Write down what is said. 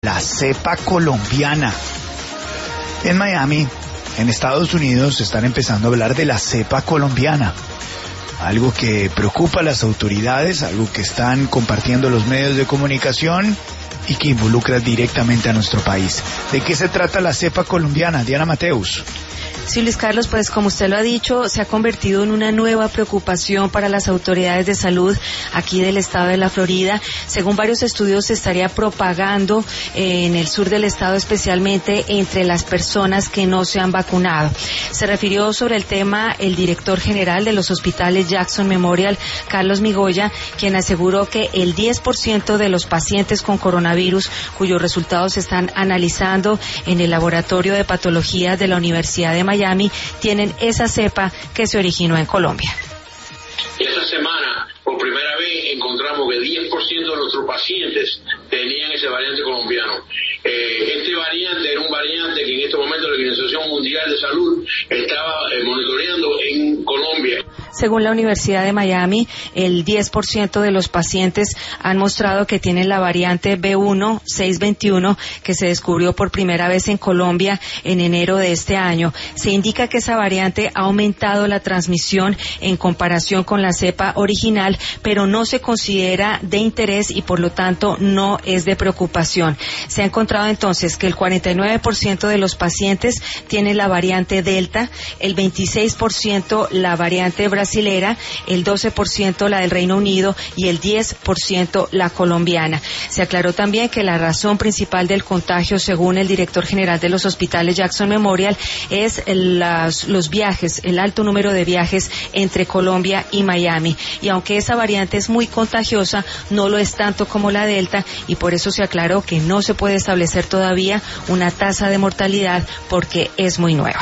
La cepa colombiana. En Miami, en Estados Unidos, están empezando a hablar de la cepa colombiana. Algo que preocupa a las autoridades, algo que están compartiendo los medios de comunicación y que involucra directamente a nuestro país. ¿De qué se trata la cepa colombiana? Diana Mateus. Sí, Luis Carlos, pues como usted lo ha dicho, se ha convertido en una nueva preocupación para las autoridades de salud aquí del estado de la Florida. Según varios estudios, se estaría propagando en el sur del estado, especialmente entre las personas que no se han vacunado. Se refirió sobre el tema el director general de los hospitales Jackson Memorial, Carlos Migoya, quien aseguró que el 10% de los pacientes con coronavirus, cuyos resultados se están analizando en el laboratorio de patología de la Universidad de Miami, tienen esa cepa que se originó en Colombia. Esta semana, por primera vez, encontramos que 10% de nuestros pacientes tenían ese variante colombiano. Este variante era un variante que en este momento la Organización Mundial de Salud estaba monitoreando en Colombia. Según la Universidad de Miami, el 10% de los pacientes han mostrado que tienen la variante B1.621, que se descubrió por primera vez en Colombia en enero de este año. Se indica que esa variante ha aumentado la transmisión en comparación con la cepa original, pero no se considera de interés y por lo tanto no es de preocupación. Se ha encontrado entonces que el 49% de los pacientes tienen la variante Delta, el 26% la variante brasilera, el 12% la del Reino Unido y el 10% la colombiana. Se aclaró también que la razón principal del contagio, según el director general de los hospitales Jackson Memorial, es los viajes, el alto número de viajes entre Colombia y Miami. Y aunque esa variante es muy contagiosa, no lo es tanto como la Delta, y por eso se aclaró que no se puede establecer todavía una tasa de mortalidad porque es muy nueva.